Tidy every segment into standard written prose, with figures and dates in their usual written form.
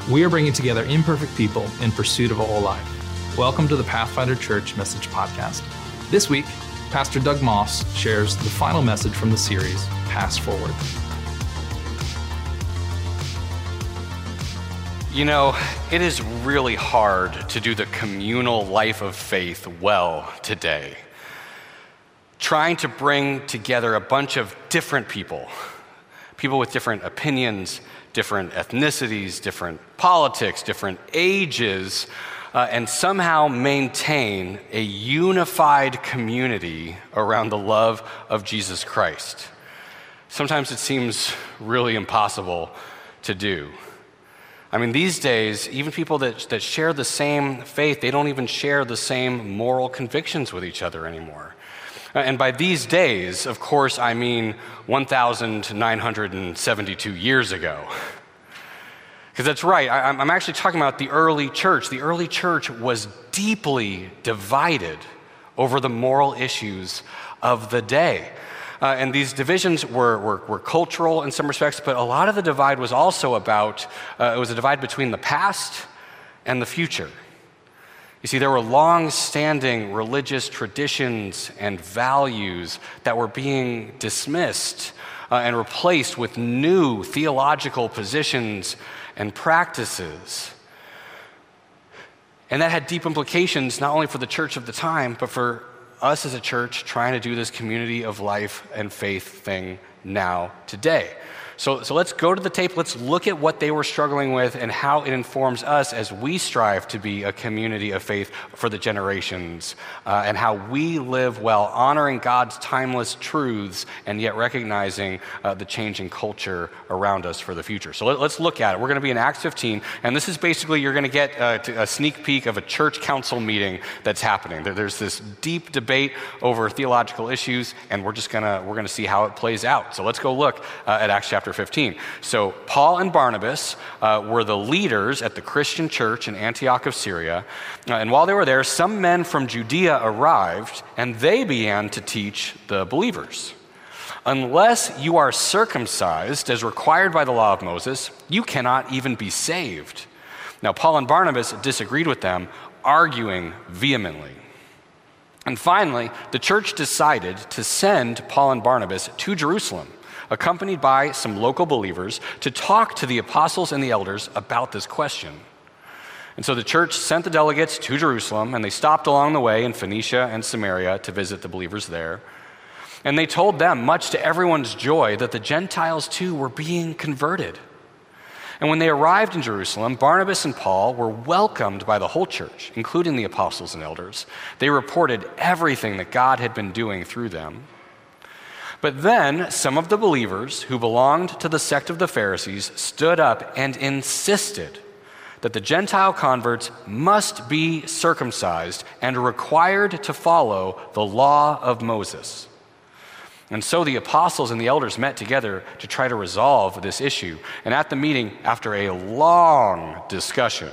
We are bringing together imperfect people in pursuit of a whole life. Welcome to the Pathfinder Church Message Podcast. This week, Pastor Doug Moss shares the final message from the series, Pass Forward. You know, it is really hard to do the communal life of faith well today. Trying to bring together a bunch of different people with different opinions, different ethnicities, different politics, different ages, and somehow maintain a unified community around the love of Jesus Christ. Sometimes it seems really impossible to do. I mean, these days, even people that share the same faith, they don't even share the same moral convictions with each other anymore. And by these days, of course, I mean 1,972 years ago. Because that's right, I'm actually talking about the early church. The early church was deeply divided over the moral issues of the day. And these divisions were cultural in some respects, but a lot of the divide was also about, it was a divide between the past and the future. You see, there were long-standing religious traditions and values that were being dismissed and replaced with new theological positions and practices. And that had deep implications not only for the church of the time, but for us as a church trying to do this community of life and faith thing now, today. So let's go to the tape, let's look at what they were struggling with and how it informs us as we strive to be a community of faith for the generations, and how we live well, honoring God's timeless truths and yet recognizing the changing culture around us for the future. So let's look at it. We're going to be in Acts 15, and this is basically, you're going to get a sneak peek of a church council meeting that's happening. There's this deep debate over theological issues, and we're going to see how it plays out. So let's go look at Acts chapter 15. So Paul and Barnabas were the leaders at the Christian church in Antioch of Syria. And while they were there, some men from Judea arrived, and they began to teach the believers. Unless you are circumcised as required by the law of Moses, you cannot even be saved. Now, Paul and Barnabas disagreed with them, arguing vehemently. And finally, the church decided to send Paul and Barnabas to Jerusalem, accompanied by some local believers, to talk to the apostles and the elders about this question. And so the church sent the delegates to Jerusalem, and they stopped along the way in Phoenicia and Samaria to visit the believers there. And they told them, much to everyone's joy, that the Gentiles too were being converted. And when they arrived in Jerusalem, Barnabas and Paul were welcomed by the whole church, including the apostles and elders. They reported everything that God had been doing through them. But then some of the believers who belonged to the sect of the Pharisees stood up and insisted that the Gentile converts must be circumcised and required to follow the law of Moses. And so the apostles and the elders met together to try to resolve this issue. And at the meeting, after a long discussion,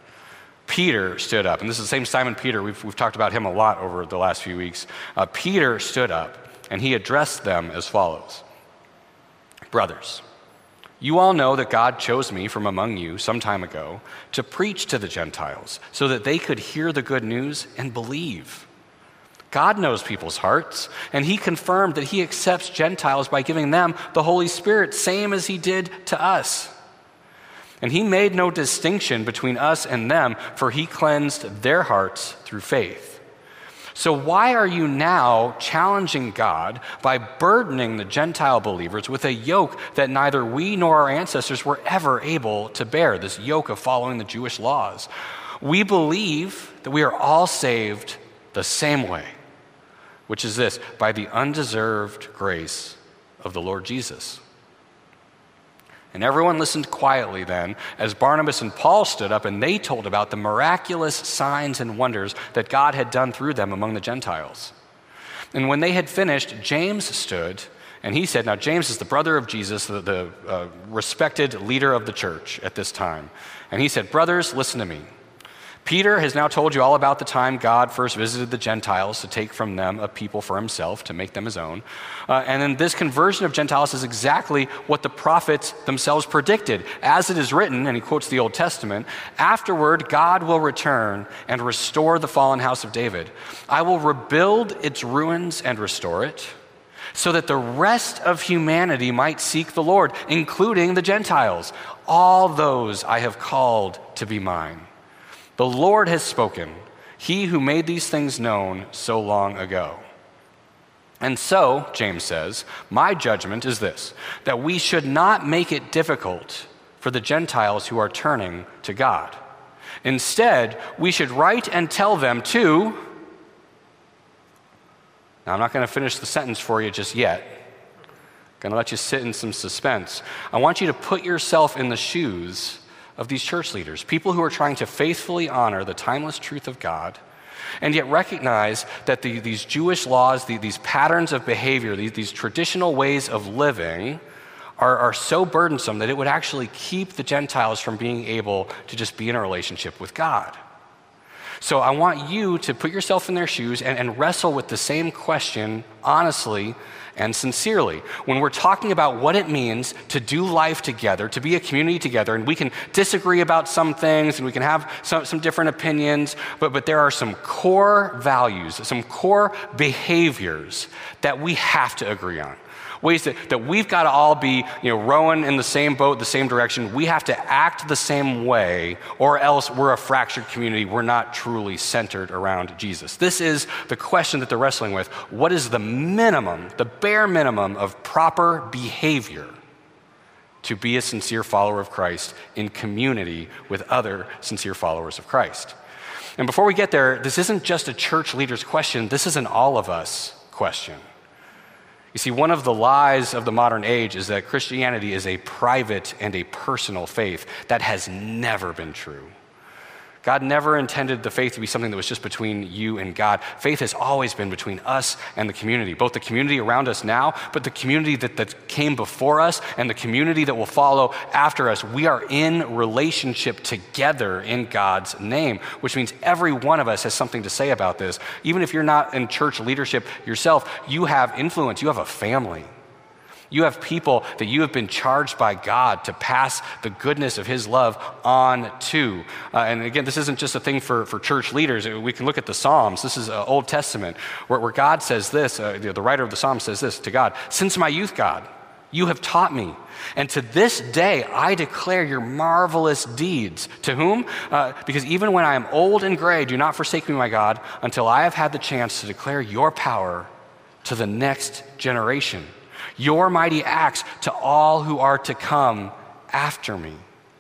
Peter stood up. And this is the same Simon Peter. We've talked about him a lot over the last few weeks. Peter stood up, and he addressed them as follows. Brothers, you all know that God chose me from among you some time ago to preach to the Gentiles so that they could hear the good news and believe. God knows people's hearts, and he confirmed that he accepts Gentiles by giving them the Holy Spirit, same as he did to us. And he made no distinction between us and them, for he cleansed their hearts through faith. So why are you now challenging God by burdening the Gentile believers with a yoke that neither we nor our ancestors were ever able to bear, this yoke of following the Jewish laws? We believe that we are all saved the same way, which is this, by the undeserved grace of the Lord Jesus. And everyone listened quietly then as Barnabas and Paul stood up and they told about the miraculous signs and wonders that God had done through them among the Gentiles. And when they had finished, James stood and he said, now James is the brother of Jesus, the respected leader of the church at this time. And he said, brothers, listen to me. Peter has now told you all about the time God first visited the Gentiles to take from them a people for himself, to make them his own. And then this conversion of Gentiles is exactly what the prophets themselves predicted. As it is written, and he quotes the Old Testament, afterward God will return and restore the fallen house of David. I will rebuild its ruins and restore it, so that the rest of humanity might seek the Lord, including the Gentiles, all those I have called to be mine. The Lord has spoken, he who made these things known so long ago. And so, James says, my judgment is this, that we should not make it difficult for the Gentiles who are turning to God. Instead, we should write and tell them to... Now, I'm not going to finish the sentence for you just yet. I'm going to let you sit in some suspense. I want you to put yourself in the shoes of these church leaders, people who are trying to faithfully honor the timeless truth of God, and yet recognize that these Jewish laws, these patterns of behavior, these traditional ways of living are so burdensome that it would actually keep the Gentiles from being able to just be in a relationship with God. So I want you to put yourself in their shoes and wrestle with the same question honestly and sincerely. When we're talking about what it means to do life together, to be a community together, and we can disagree about some things and we can have some different opinions, but there are some core values, some core behaviors that we have to agree on. Ways that we've got to all be rowing in the same boat, the same direction. We have to act the same way, or else we're a fractured community. We're not truly centered around Jesus. This is the question that they're wrestling with. What is the minimum, the bare minimum of proper behavior to be a sincere follower of Christ in community with other sincere followers of Christ? And before we get there, this isn't just a church leader's question. This is an all of us question. You see, one of the lies of the modern age is that Christianity is a private and a personal faith. That has never been true. God never intended the faith to be something that was just between you and God. Faith has always been between us and the community, both the community around us now, but the community that came before us and the community that will follow after us. We are in relationship together in God's name, which means every one of us has something to say about this. Even if you're not in church leadership yourself, you have influence, you have a family. You have people that you have been charged by God to pass the goodness of his love on to. And again, this isn't just a thing for church leaders. We can look at the Psalms. This is Old Testament, where God says this, the writer of the Psalm says this to God, "Since my youth, God, you have taught me, and to this day I declare your marvelous deeds." To whom? Because even when I am old and gray, do not forsake me, my God, until I have had the chance to declare your power to the next generation, your mighty acts to all who are to come after me.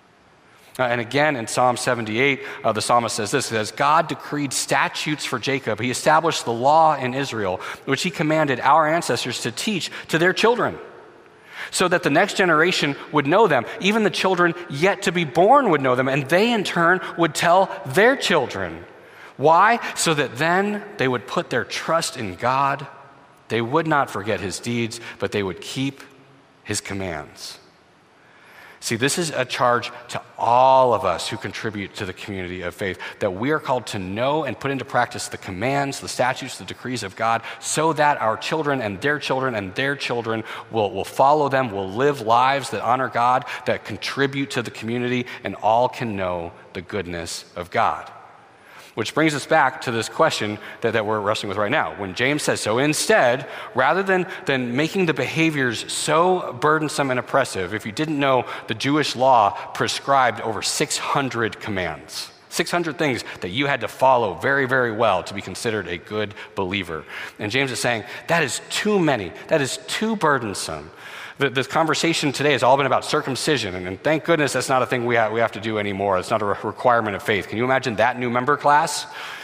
And again, in Psalm 78, the psalmist says this, says, God decreed statutes for Jacob. He established the law in Israel, which he commanded our ancestors to teach to their children, so that the next generation would know them. Even the children yet to be born would know them, and they in turn would tell their children. Why? So that then they would put their trust in God. They would not forget his deeds, but they would keep his commands. See, this is a charge to all of us who contribute to the community of faith, that we are called to know and put into practice the commands, the statutes, the decrees of God, so that our children and their children and their children will follow them, will live lives that honor God, that contribute to the community, and all can know the goodness of God. Which brings us back to this question that we're wrestling with right now. When James says, so instead, rather than making the behaviors so burdensome and oppressive, if you didn't know, the Jewish law prescribed over 600 commands, 600 things that you had to follow very, very well to be considered a good believer. And James is saying, that is too many, that is too burdensome. The conversation today has all been about circumcision, and thank goodness that's not a thing we have to do anymore. It's not a requirement of faith. Can you imagine that new member class?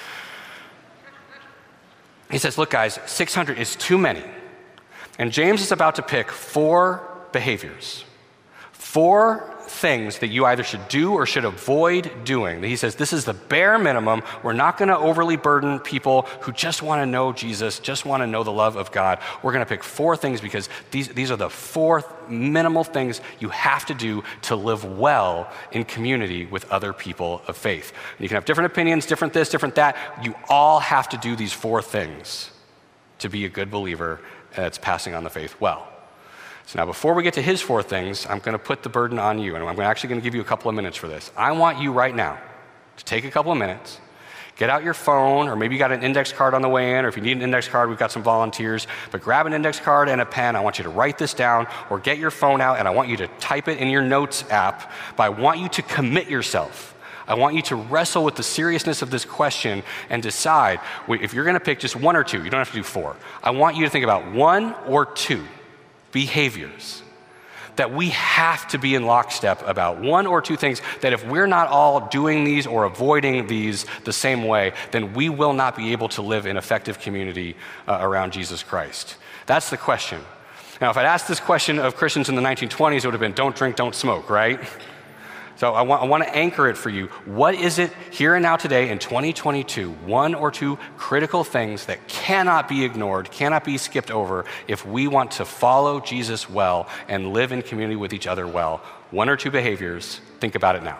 He says, look guys, 600 is too many. And James is about to pick 4 behaviors, 4 things that you either should do or should avoid doing. He says this is the bare minimum. We're not going to overly burden people who just want to know Jesus, just want to know the love of God. We're going to pick 4 things because these are the 4 minimal things you have to do to live well in community with other people of faith. And you can have different opinions, different this, different that. You all have to do these 4 things to be a good believer that's passing on the faith well. So now before we get to his 4 things, I'm going to put the burden on you, and I'm actually going to give you a couple of minutes for this. I want you right now to take a couple of minutes, get out your phone, or maybe you got an index card on the way in, or if you need an index card, we've got some volunteers, but grab an index card and a pen. I want you to write this down, or get your phone out, and I want you to type it in your notes app, but I want you to commit yourself. I want you to wrestle with the seriousness of this question and decide if you're going to pick just 1 or 2. You don't have to do 4. I want you to think about 1 or 2 behaviors that we have to be in lockstep about. 1 or 2 things that if we're not all doing these or avoiding these the same way, then we will not be able to live in effective community around Jesus Christ. That's the question. Now, if I'd asked this question of Christians in the 1920s, it would have been don't drink, don't smoke, right? So I want to anchor it for you. What is it here and now today in 2022, 1 or 2 critical things that cannot be ignored, cannot be skipped over if we want to follow Jesus well and live in community with each other well? 1 or 2 behaviors. Think about it now.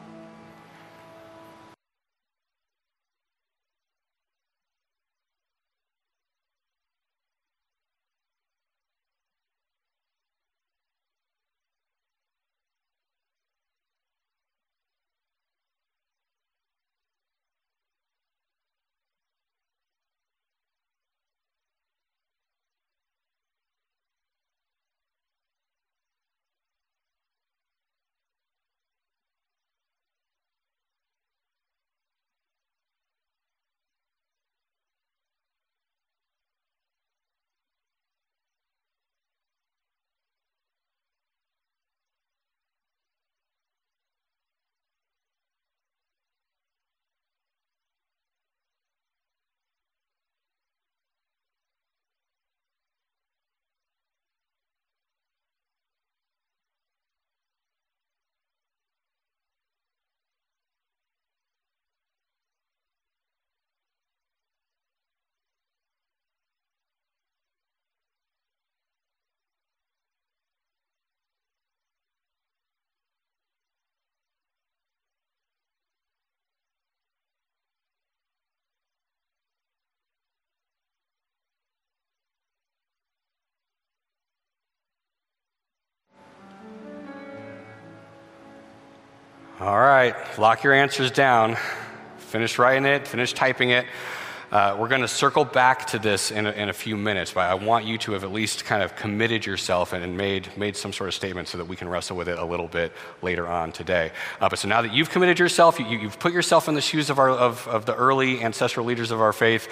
All right, lock your answers down. Finish writing it, finish typing it. We're going to circle back to this in a few minutes, but I want you to have at least kind of committed yourself and made some sort of statement so that we can wrestle with it a little bit later on today. But so now that you've committed yourself, you've put yourself in the shoes of the early ancestral leaders of our faith,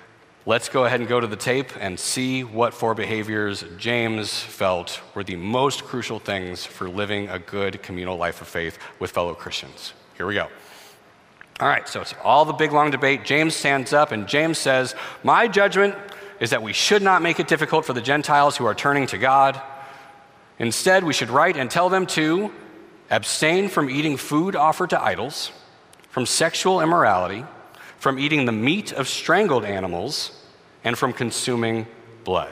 let's go ahead and go to the tape and see what 4 behaviors James felt were the most crucial things for living a good communal life of faith with fellow Christians. Here we go. All right, so it's all the big, long debate. James stands up and James says, "My judgment is that we should not make it difficult for the Gentiles who are turning to God. Instead, we should write and tell them to abstain from eating food offered to idols, from sexual immorality, from eating the meat of strangled animals, and from consuming blood."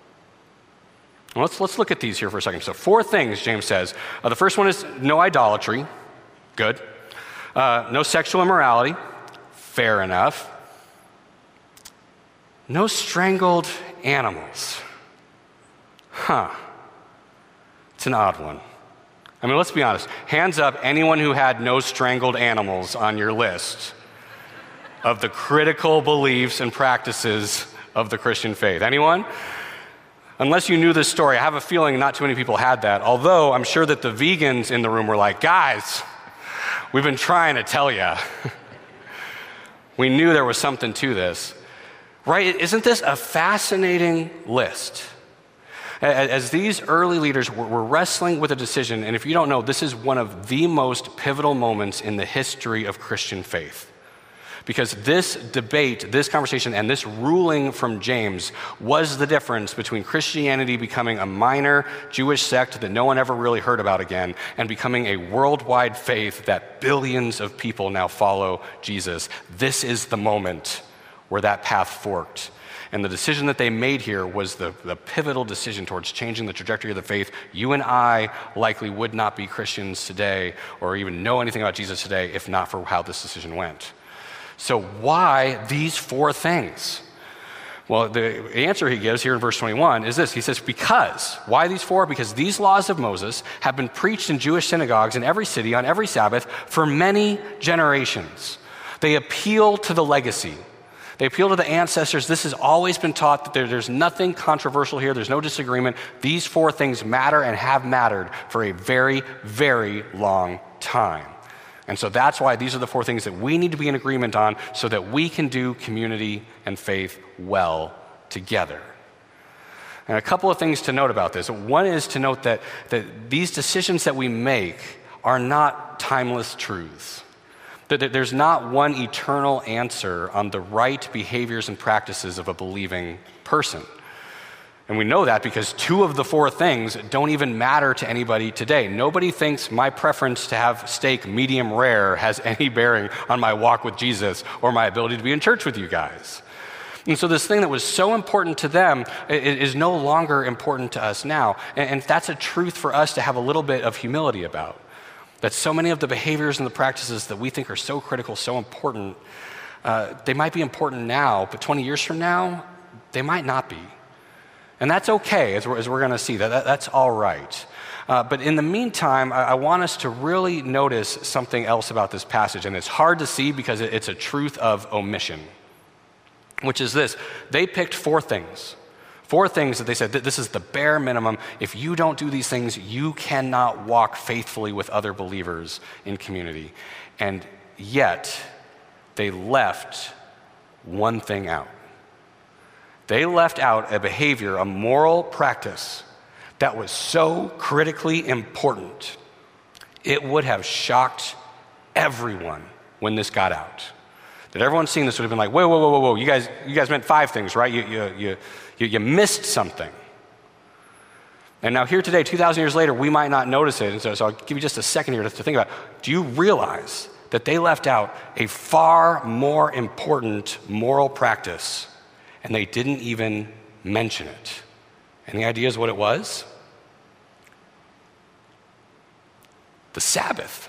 Let's look at these here for a second. So 4 things, James says. The first one is no idolatry. Good. No sexual immorality. Fair enough. No strangled animals. It's an odd one. I mean, let's be honest. Hands up anyone who had no strangled animals on your list of the critical beliefs and practices of the Christian faith. Anyone? Unless you knew this story, I have a feeling not too many people had that, although I'm sure that the vegans in the room were like, guys, we've been trying to tell you. We knew there was something to this. Right? Isn't this a fascinating list? As these early leaders were wrestling with a decision, and if you don't know, this is one of the most pivotal moments in the history of Christian faith. Because this debate, this conversation, and this ruling from James was the difference between Christianity becoming a minor Jewish sect that no one ever really heard about again and becoming a worldwide faith that billions of people now follow Jesus. This is the moment where that path forked. And the decision that they made here was the pivotal decision towards changing the trajectory of the faith. You and I likely would not be Christians today or even know anything about Jesus today if not for how this decision went. So why these four things? Well, the answer he gives here in verse 21 is this. He says, because. Why these four? Because these laws of Moses have been preached in Jewish synagogues in every city on every Sabbath for many generations. They appeal to the legacy. They appeal to the ancestors. This has always been taught that there's nothing controversial here. There's no disagreement. These four things matter and have mattered for a very, very long time. And so that's why these are the four things that we need to be in agreement on so that we can do community and faith well together. And a couple of things to note about this. One is to note that these decisions that we make are not timeless truths. That there's not one eternal answer on the right behaviors and practices of a believing person. And we know that because two of the four things don't even matter to anybody today. Nobody thinks my preference to have steak medium rare has any bearing on my walk with Jesus or my ability to be in church with you guys. And so this thing that was so important to them is no longer important to us now. And that's a truth for us to have a little bit of humility about. That so many of the behaviors and the practices that we think are so critical, so important, they might be important now, but 20 years from now, they might not be. And that's okay, as we're going to see. That's all right. But in the meantime, I want us to really notice something else about this passage. And it's hard to see because it's a truth of omission, which is this. They picked four things. Four things that they said, this is the bare minimum. If you don't do these things, you cannot walk faithfully with other believers in community. And yet, they left one thing out. They left out a behavior, a moral practice that was so critically important, it would have shocked everyone when this got out. That everyone seeing this would have been like, whoa, you guys meant five things, right? You missed something. And now here today, 2,000 years later, we might not notice it. And so I'll give you just a second here to think about it. Do you realize that they left out a far more important moral practice and they didn't even mention it? Any ideas what it was? The Sabbath.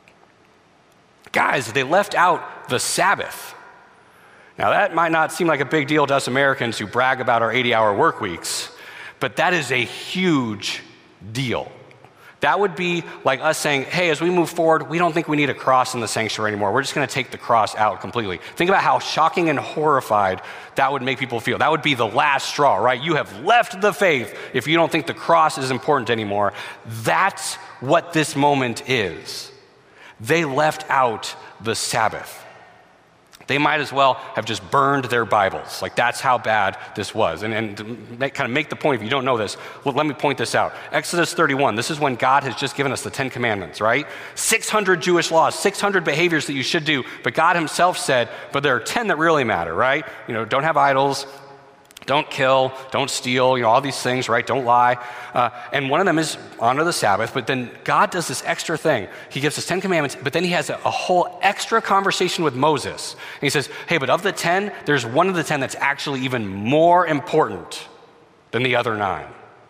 Guys, they left out the Sabbath. Now, that might not seem like a big deal to us Americans who brag about our 80-hour work weeks, but that is a huge deal. That would be like us saying, hey, as we move forward, we don't think we need a cross in the sanctuary anymore. We're just going to take the cross out completely. Think about how shocking and horrified that would make people feel. That would be the last straw, right? You have left the faith if you don't think the cross is important anymore. That's what this moment is. They left out the Sabbath. They might as well have just burned their Bibles. Like, that's how bad this was. And to kind of make the point, if you don't know this, well, let me point this out. Exodus 31, this is when God has just given us the 10 Commandments, right? 600 Jewish laws, 600 behaviors that you should do. But God himself said, but there are 10 that really matter, right? Don't have idols, don't kill, don't steal, all these things, right? Don't lie. And one of them is honor the Sabbath, but then God does this extra thing. He gives us 10 commandments, but then he has a whole extra conversation with Moses. And he says, hey, but of the 10, there's one of the 10 that's actually even more important than the other 9.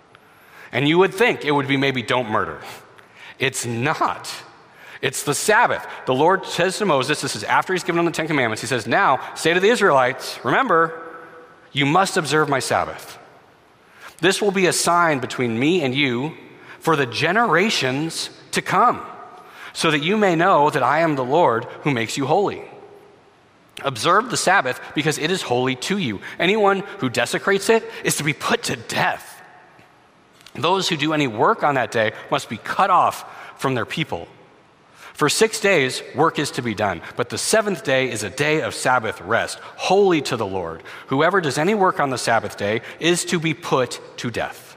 And you would think it would be maybe don't murder. It's not. It's the Sabbath. The Lord says to Moses, this is after he's given them the 10 commandments, he says, now say to the Israelites, remember, you must observe my Sabbath. This will be a sign between me and you for the generations to come, so that you may know that I am the Lord who makes you holy. Observe the Sabbath because it is holy to you. Anyone who desecrates it is to be put to death. Those who do any work on that day must be cut off from their people. For 6 days, work is to be done, but the seventh day is a day of Sabbath rest, holy to the Lord. Whoever does any work on the Sabbath day is to be put to death.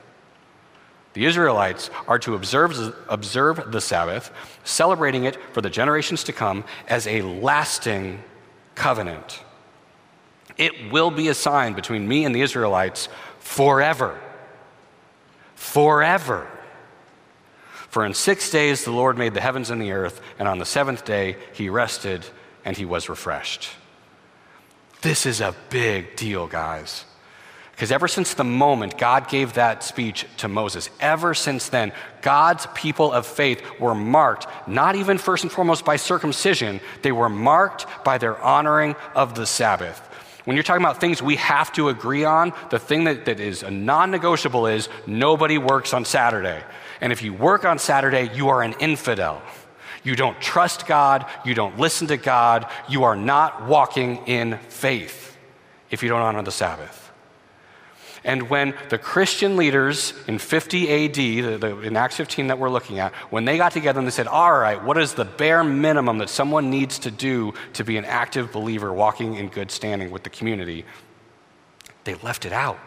The Israelites are to observe the Sabbath, celebrating it for the generations to come as a lasting covenant. It will be a sign between me and the Israelites forever. Forever. For in 6 days the Lord made the heavens and the earth, and on the seventh day he rested and he was refreshed. This is a big deal, guys. Because ever since the moment God gave that speech to Moses, ever since then, God's people of faith were marked, not even first and foremost by circumcision, they were marked by their honoring of the Sabbath. When you're talking about things we have to agree on, the thing that is a non-negotiable is nobody works on Saturday. And if you work on Saturday, you are an infidel. You don't trust God, you don't listen to God, you are not walking in faith if you don't honor the Sabbath. And when the Christian leaders in 50 AD, in Acts 15 that we're looking at, when they got together and they said, all right, what is the bare minimum that someone needs to do to be an active believer walking in good standing with the community? They left it out.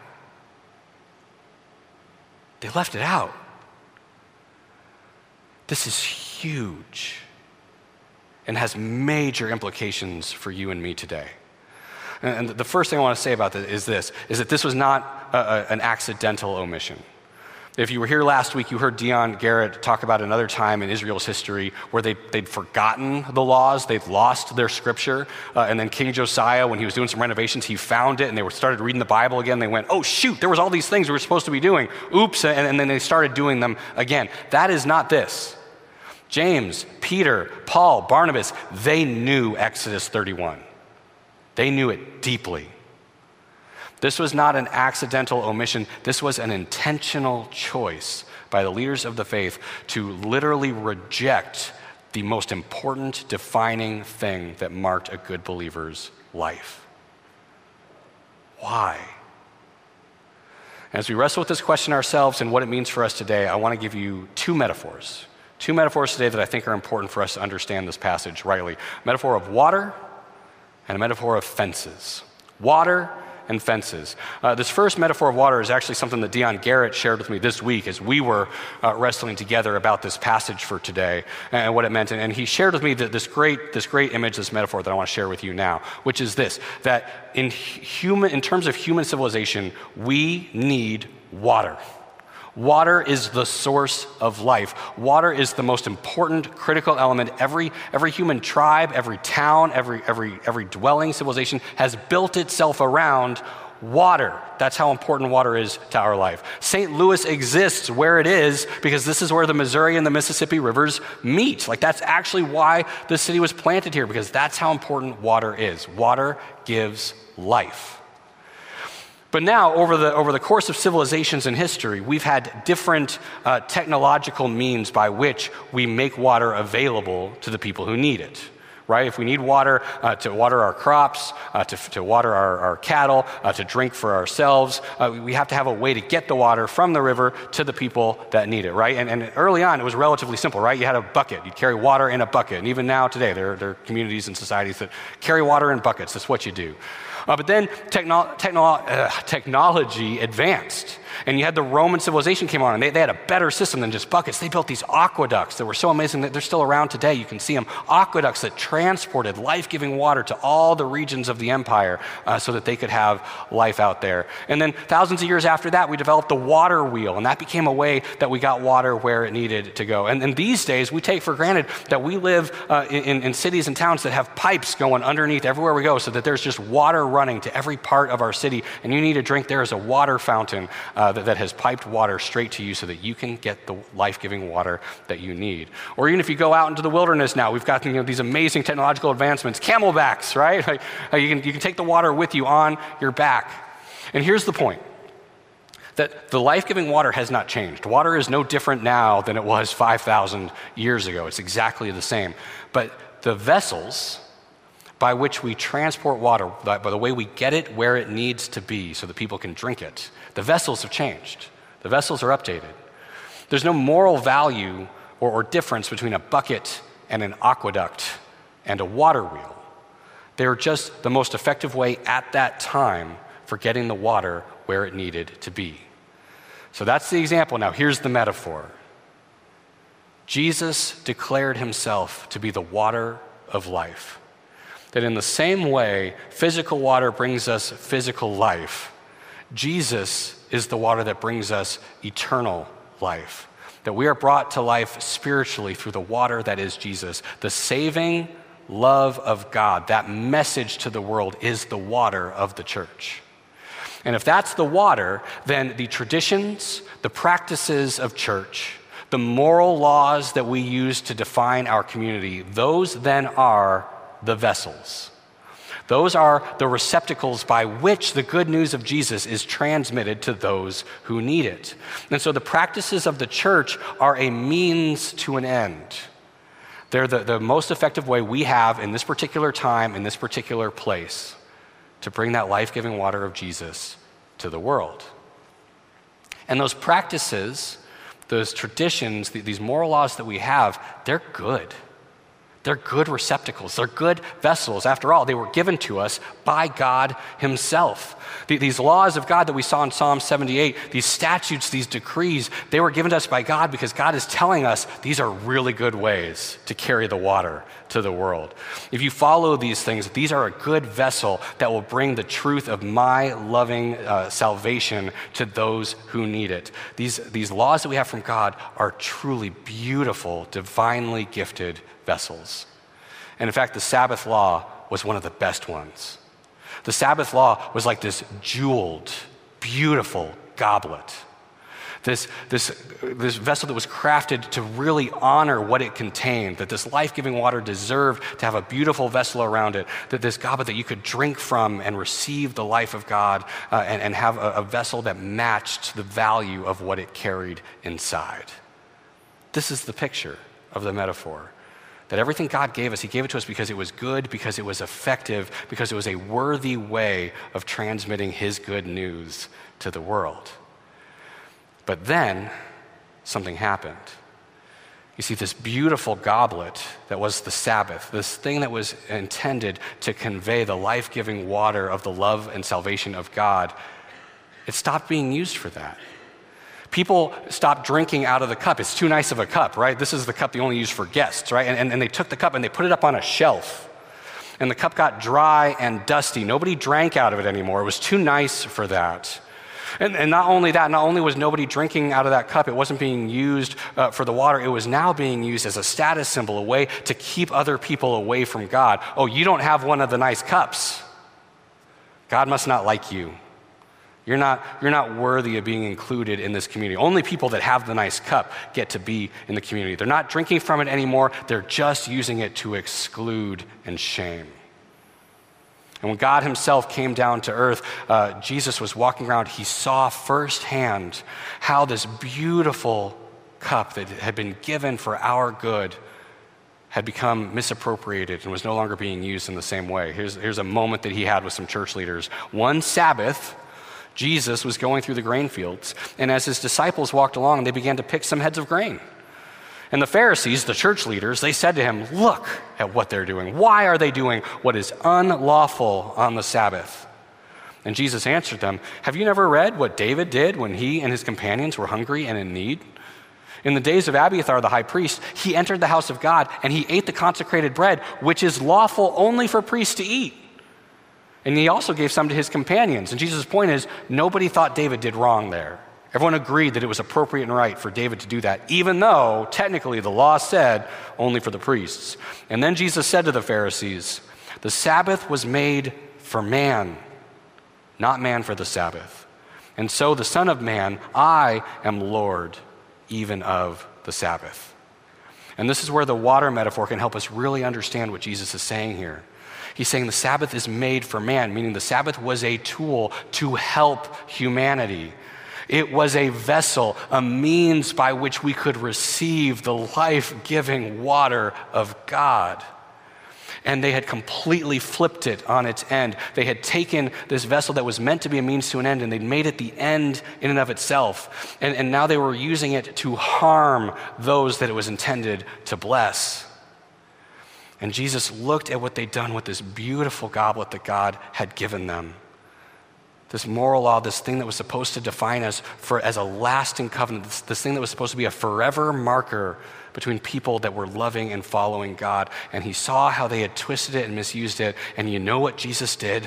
They left it out. This is huge and has major implications for you and me today. And the first thing I want to say about this is that this was not an accidental omission. If you were here last week, you heard Dion Garrett talk about another time in Israel's history where they'd forgotten the laws, they'd lost their scripture, and then King Josiah, when he was doing some renovations, he found it, and they started reading the Bible again. They went, oh shoot, there was all these things we were supposed to be doing. Oops, and then they started doing them again. That is not this. James, Peter, Paul, Barnabas, they knew Exodus 31. They knew it deeply. This was not an accidental omission. This was an intentional choice by the leaders of the faith to literally reject the most important defining thing that marked a good believer's life. Why? As we wrestle with this question ourselves and what it means for us today, I want to give you two metaphors. Two metaphors today that I think are important for us to understand this passage rightly. A metaphor of water and a metaphor of fences. Water and fences. This first metaphor of water is actually something that Dion Garrett shared with me this week as we were wrestling together about this passage for today and what it meant. And he shared with me this great image, this metaphor that I want to share with you now, which is this, that in terms of human civilization, we need water. Water is the source of life. Water is the most important, critical element. Every human tribe, every town, every dwelling civilization has built itself around water. That's how important water is to our life. St. Louis exists where it is because this is where the Missouri and the Mississippi rivers meet. That's actually why the city was planted here, because that's how important water is. Water gives life. But now, over the course of civilizations in history, we've had different technological means by which we make water available to the people who need it, right? If we need water to water our crops, to water our cattle, to drink for ourselves, we have to have a way to get the water from the river to the people that need it, right? And early on, it was relatively simple, right? You had a bucket. You'd carry water in a bucket. And even now, today, there are communities and societies that carry water in buckets. That's what you do. But then technology advanced, and you had the Roman civilization came on, and they had a better system than just buckets. They built these aqueducts that were so amazing that they're still around today. You can see them, aqueducts that transported life-giving water to all the regions of the empire so that they could have life out there. And then thousands of years after that, we developed the water wheel, and that became a way that we got water where it needed to go. And these days, we take for granted that we live in cities and towns that have pipes going underneath everywhere we go so that there's just water running to every part of our city, and you need a drink, there is a water fountain that has piped water straight to you so that you can get the life-giving water that you need. Or even if you go out into the wilderness now, we've got these amazing technological advancements, camelbacks, right? You can take the water with you on your back. And here's the point, that the life-giving water has not changed. Water is no different now than it was 5,000 years ago. It's exactly the same. But the vessels by which we transport water, by the way we get it where it needs to be so that people can drink it, the vessels have changed. The vessels are updated. There's no moral value or difference between a bucket and an aqueduct and a water wheel. They're just the most effective way at that time for getting the water where it needed to be. So that's the example. Now here's the metaphor. Jesus declared himself to be the water of life. That in the same way physical water brings us physical life, Jesus is the water that brings us eternal life. That we are brought to life spiritually through the water that is Jesus. The saving love of God, that message to the world, is the water of the church. And if that's the water, then the traditions, the practices of church, the moral laws that we use to define our community, those then are the vessels. Those are the receptacles by which the good news of Jesus is transmitted to those who need it. And so the practices of the church are a means to an end. They're the most effective way we have in this particular time, in this particular place, to bring that life-giving water of Jesus to the world. And those practices, those traditions, these moral laws that we have, they're good. They're good receptacles. They're good vessels. After all, they were given to us by God himself. These laws of God that we saw in Psalm 78, these statutes, these decrees, they were given to us by God because God is telling us these are really good ways to carry the water to the world. If you follow these things, these are a good vessel that will bring the truth of my loving salvation to those who need it. These laws that we have from God are truly beautiful, divinely gifted vessels. And in fact, the Sabbath law was one of the best ones. The Sabbath law was like this jeweled, beautiful goblet. This vessel that was crafted to really honor what it contained, that this life-giving water deserved to have a beautiful vessel around it, that this goblet that you could drink from and receive the life of God and have a vessel that matched the value of what it carried inside. This is the picture of the metaphor. That everything God gave us, he gave it to us because it was good, because it was effective, because it was a worthy way of transmitting his good news to the world. But then something happened. You see, this beautiful goblet that was the Sabbath, this thing that was intended to convey the life-giving water of the love and salvation of God, it stopped being used for that. People stopped drinking out of the cup. It's too nice of a cup, right? This is the cup they only use for guests, right? And they took the cup and they put it up on a shelf. And the cup got dry and dusty. Nobody drank out of it anymore. It was too nice for that. And not only that, not only was nobody drinking out of that cup, it wasn't being used for the water. It was now being used as a status symbol, a way to keep other people away from God. Oh, you don't have one of the nice cups. God must not like you. You're not worthy of being included in this community. Only people that have the nice cup get to be in the community. They're not drinking from it anymore. They're just using it to exclude and shame. And when God himself came down to earth, Jesus was walking around. He saw firsthand how this beautiful cup that had been given for our good had become misappropriated and was no longer being used in the same way. Here's a moment that he had with some church leaders. One Sabbath, Jesus was going through the grain fields, and as his disciples walked along, they began to pick some heads of grain. And the Pharisees, the church leaders, they said to him, "Look at what they're doing. Why are they doing what is unlawful on the Sabbath?" And Jesus answered them, "Have you never read what David did when he and his companions were hungry and in need? In the days of Abiathar the high priest, he entered the house of God and he ate the consecrated bread, which is lawful only for priests to eat. And he also gave some to his companions." And Jesus' point is, nobody thought David did wrong there. Everyone agreed that it was appropriate and right for David to do that, even though technically the law said only for the priests. And then Jesus said to the Pharisees, "The Sabbath was made for man, not man for the Sabbath. And so the Son of Man, I am Lord even of the Sabbath." And this is where the water metaphor can help us really understand what Jesus is saying here. He's saying the Sabbath is made for man, meaning the Sabbath was a tool to help humanity. It was a vessel, a means by which we could receive the life-giving water of God. And they had completely flipped it on its end. They had taken this vessel that was meant to be a means to an end, and they'd made it the end in and of itself. And now they were using it to harm those that it was intended to bless. And Jesus looked at what they'd done with this beautiful goblet that God had given them. This moral law, this thing that was supposed to define us as a lasting covenant, this thing that was supposed to be a forever marker between people that were loving and following God. And he saw how they had twisted it and misused it. And you know what Jesus did?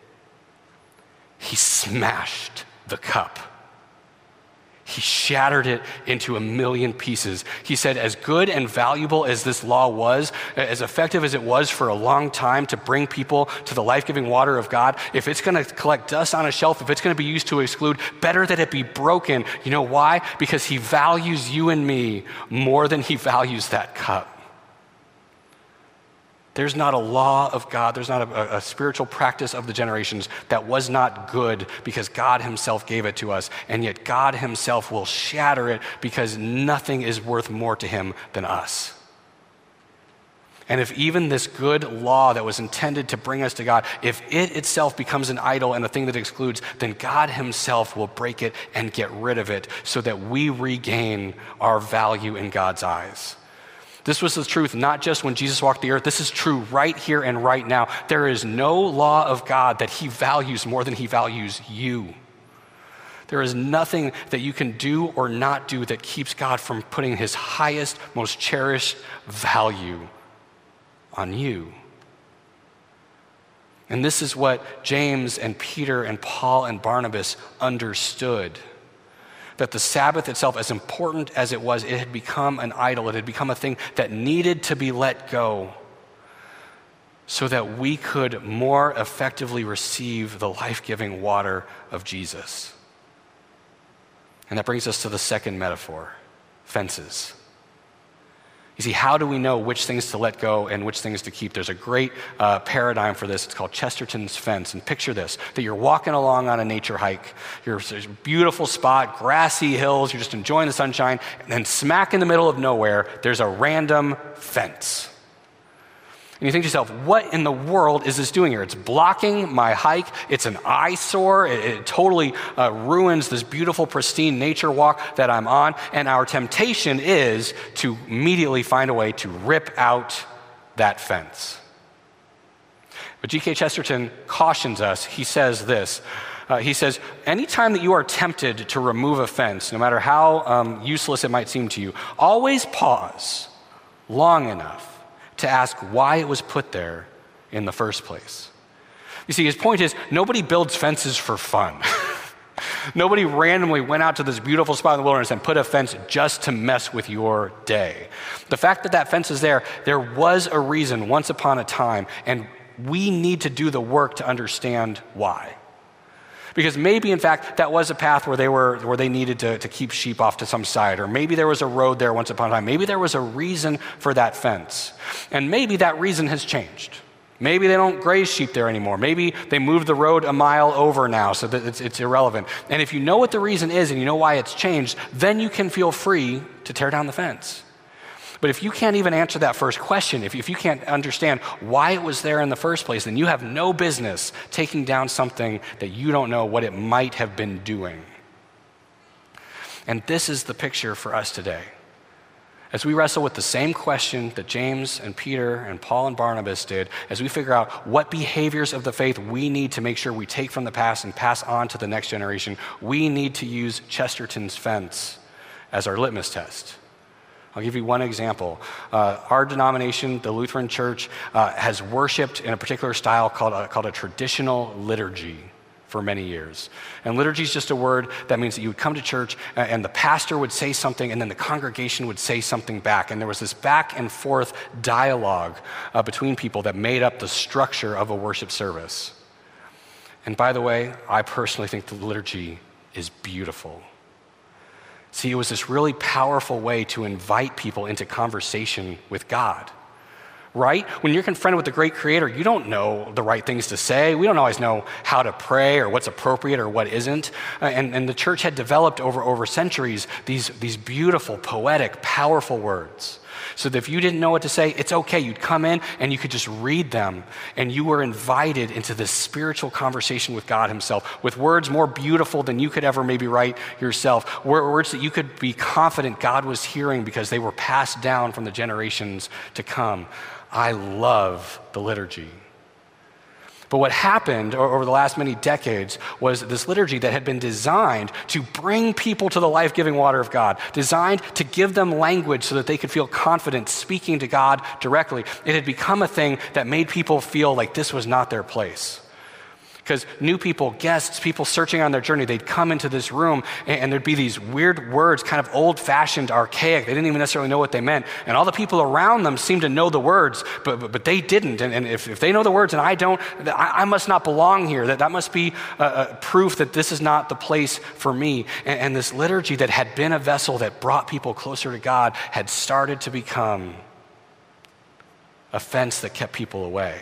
He smashed the cup. He shattered it into a million pieces. He said, as good and valuable as this law was, as effective as it was for a long time to bring people to the life-giving water of God, if it's going to collect dust on a shelf, if it's going to be used to exclude, better that it be broken. You know why? Because he values you and me more than he values that cup. There's not a law of God, there's not a spiritual practice of the generations that was not good because God himself gave it to us, and yet God himself will shatter it because nothing is worth more to him than us. And if even this good law that was intended to bring us to God, if it itself becomes an idol and a thing that excludes, then God himself will break it and get rid of it so that we regain our value in God's eyes. This was the truth, not just when Jesus walked the earth. This is true right here and right now. There is no law of God that he values more than he values you. There is nothing that you can do or not do that keeps God from putting his highest, most cherished value on you. And this is what James and Peter and Paul and Barnabas understood. That the Sabbath itself, as important as it was, it had become an idol. It had become a thing that needed to be let go so that we could more effectively receive the life-giving water of Jesus. And that brings us to the second metaphor, fences. You see, how do we know which things to let go and which things to keep? There's a great paradigm for this. It's called Chesterton's fence. And picture this, that you're walking along on a nature hike. There's a beautiful spot, grassy hills. You're just enjoying the sunshine. And then smack in the middle of nowhere, there's a random fence. And you think to yourself, what in the world is this doing here? It's blocking my hike. It's an eyesore. It totally ruins this beautiful, pristine nature walk that I'm on. And our temptation is to immediately find a way to rip out that fence. But G.K. Chesterton cautions us. He says this. He says, anytime that you are tempted to remove a fence, no matter how useless it might seem to you, always pause long enough to ask why it was put there in the first place. You see, his point is nobody builds fences for fun. Nobody randomly went out to this beautiful spot in the wilderness and put a fence just to mess with your day. The fact that that fence is there was a reason once upon a time, and we need to do the work to understand why. Because maybe, in fact, that was a path where they needed to keep sheep off to some side, or maybe there was a road there once upon a time. Maybe there was a reason for that fence, and maybe that reason has changed. Maybe they don't graze sheep there anymore. Maybe they moved the road a mile over now so that it's irrelevant. And if you know what the reason is and you know why it's changed, then you can feel free to tear down the fence. But if you can't even answer that first question, if you can't understand why it was there in the first place, then you have no business taking down something that you don't know what it might have been doing. And this is the picture for us today. As we wrestle with the same question that James and Peter and Paul and Barnabas did, as we figure out what behaviors of the faith we need to make sure we take from the past and pass on to the next generation, we need to use Chesterton's fence as our litmus test. I'll give you one example. Our denomination, the Lutheran Church, has worshiped in a particular style called a traditional liturgy for many years. And liturgy is just a word that means that you would come to church and the pastor would say something and then the congregation would say something back. And there was this back and forth dialogue between people that made up the structure of a worship service. And by the way, I personally think the liturgy is beautiful. See, it was this really powerful way to invite people into conversation with God, right? When you're confronted with the great creator, you don't know the right things to say. We don't always know how to pray or what's appropriate or what isn't. And the church had developed over centuries these beautiful, poetic, powerful words. So that if you didn't know what to say, it's okay. You'd come in and you could just read them, and you were invited into this spiritual conversation with God himself, with words more beautiful than you could ever maybe write yourself, words that you could be confident God was hearing because they were passed down from the generations to come. I love the liturgy. But what happened over the last many decades was this liturgy that had been designed to bring people to the life-giving water of God, designed to give them language so that they could feel confident speaking to God directly. It had become a thing that made people feel like this was not their place. Because new people, guests, people searching on their journey, they'd come into this room and there'd be these weird words, kind of old-fashioned, archaic. They didn't even necessarily know what they meant. And all the people around them seemed to know the words, but they didn't. And if they know the words and I don't, I must not belong here. That must be a proof that this is not the place for me. And this liturgy that had been a vessel that brought people closer to God had started to become a fence that kept people away.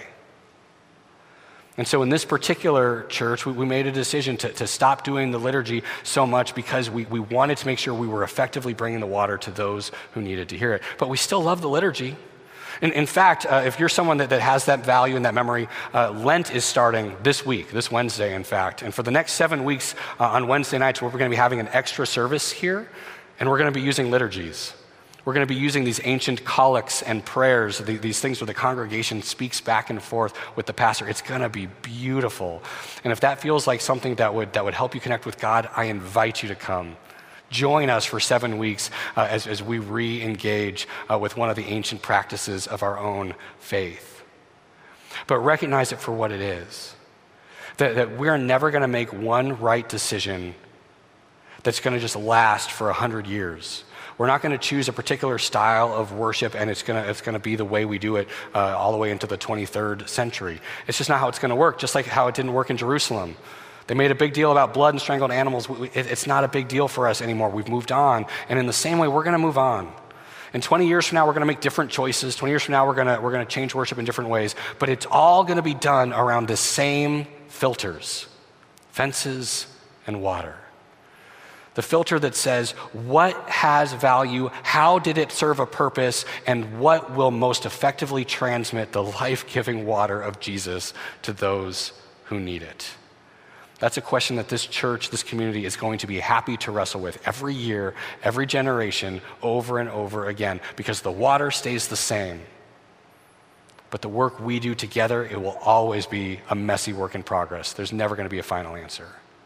And so in this particular church, we made a decision to stop doing the liturgy so much because we wanted to make sure we were effectively bringing the water to those who needed to hear it. But we still love the liturgy. In fact, if you're someone that has that value and that memory, Lent is starting this week, this Wednesday, in fact. And for the next 7 weeks on Wednesday nights, we're going to be having an extra service here, and we're going to be using liturgies. We're going to be using these ancient collects and prayers, these things where the congregation speaks back and forth with the pastor. It's going to be beautiful. And if that feels like something that would help you connect with God, I invite you to come. Join us for 7 weeks as we re-engage with one of the ancient practices of our own faith. But recognize it for what it is. That we're never going to make one right decision that's going to just last for 100 years. We're not going to choose a particular style of worship and it's going to be the way we do it all the way into the 23rd century. It's just not how it's going to work, just like how it didn't work in Jerusalem. They made a big deal about blood and strangled animals. It's not a big deal for us anymore. We've moved on. And in the same way, we're going to move on. And 20 years from now, we're going to make different choices. 20 years from now, we're going to change worship in different ways. But it's all going to be done around the same filters, fences and water. The filter that says what has value, how did it serve a purpose, and what will most effectively transmit the life-giving water of Jesus to those who need it. That's a question that this church, this community is going to be happy to wrestle with every year, every generation, over and over again, because the water stays the same. But the work we do together, it will always be a messy work in progress. There's never going to be a final answer.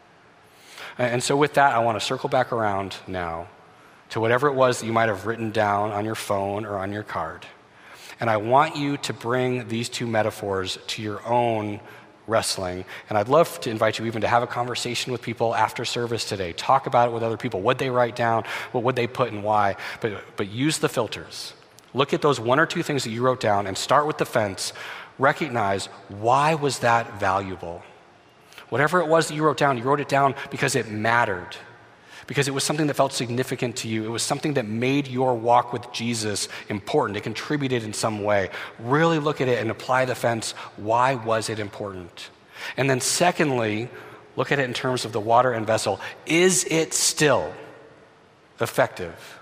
And so with that, I want to circle back around now to whatever it was that you might have written down on your phone or on your card. And I want you to bring these two metaphors to your own wrestling. And I'd love to invite you even to have a conversation with people after service today. Talk about it with other people. What'd they write down? What would they put and why? But use the filters. Look at those one or two things that you wrote down and start with the fence. Recognize, why was that valuable? Whatever it was that you wrote it down because it mattered, because it was something that felt significant to you. It was something that made your walk with Jesus important. It contributed in some way. Really look at it and apply the fence. Why was it important? And then secondly, look at it in terms of the water and vessel. Is it still effective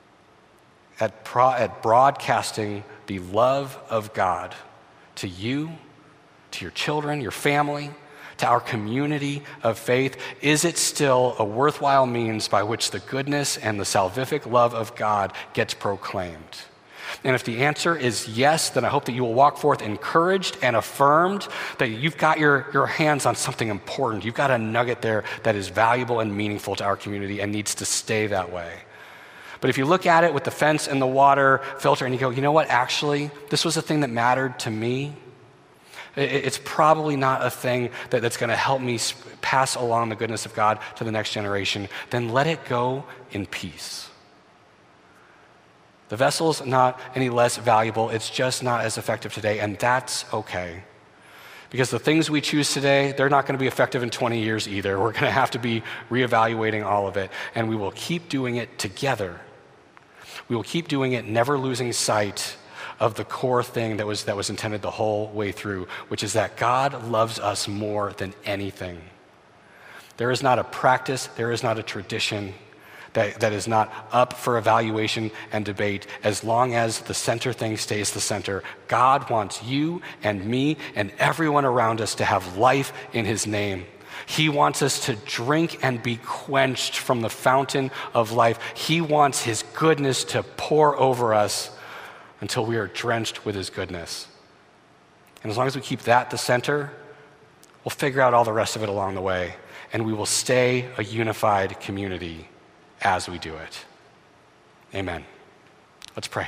at broadcasting the love of God to you, to your children, your family, to our community of faith? Is it still a worthwhile means by which the goodness and the salvific love of God gets proclaimed? And if the answer is yes, then I hope that you will walk forth encouraged and affirmed that you've got your hands on something important. You've got a nugget there that is valuable and meaningful to our community and needs to stay that way. But if you look at it with the fence and the water filter and you go, you know what, actually, this was a thing that mattered to me, it's probably not a thing that's going to help me pass along the goodness of God to the next generation, then let it go in peace. The vessel's not any less valuable, it's just not as effective today, and that's okay. Because the things we choose today, they're not going to be effective in 20 years either. We're going to have to be reevaluating all of it, and we will keep doing it together. We will keep doing it, never losing sight of the core thing that was intended the whole way through, which is that God loves us more than anything. There is not a practice, there is not a tradition that is not up for evaluation and debate as long as the center thing stays the center. God wants you and me and everyone around us to have life in his name. He wants us to drink and be quenched from the fountain of life. He wants his goodness to pour over us until we are drenched with his goodness. And as long as we keep that the center, We'll figure out all the rest of it along the way, and we will stay a unified community as we do it. Amen. Let's pray.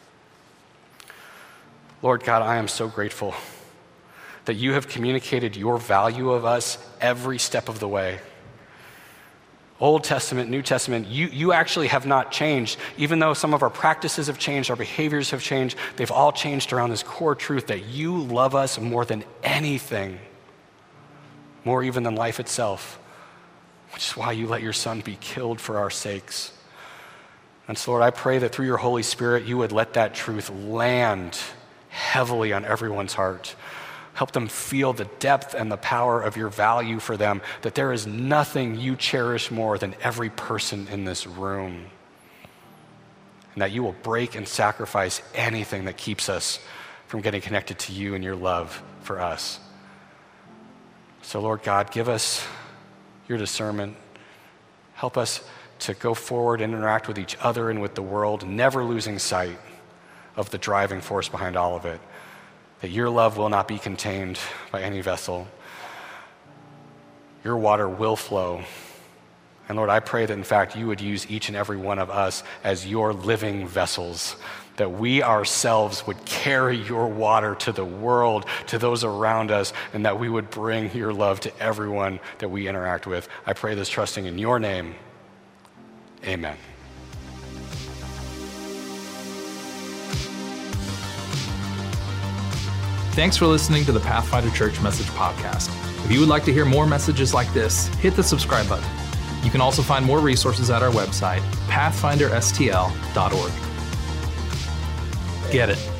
Lord God, I am so grateful that you have communicated your value of us every step of the way. Old Testament, New Testament, you actually have not changed. Even though some of our practices have changed, our behaviors have changed, they've all changed around this core truth that you love us more than anything, more even than life itself, which is why you let your son be killed for our sakes. And so, Lord, I pray that through your Holy Spirit, you would let that truth land heavily on everyone's heart. Help them feel the depth and the power of your value for them, that there is nothing you cherish more than every person in this room, and that you will break and sacrifice anything that keeps us from getting connected to you and your love for us. So, Lord God, give us your discernment. Help us to go forward and interact with each other and with the world, never losing sight of the driving force behind all of it, that your love will not be contained by any vessel. Your water will flow. And Lord, I pray that in fact you would use each and every one of us as your living vessels, that we ourselves would carry your water to the world, to those around us, and that we would bring your love to everyone that we interact with. I pray this trusting in your name. Amen. Thanks for listening to the Pathfinder Church Message Podcast. If you would like to hear more messages like this, hit the subscribe button. You can also find more resources at our website, pathfinderstl.org. Get it.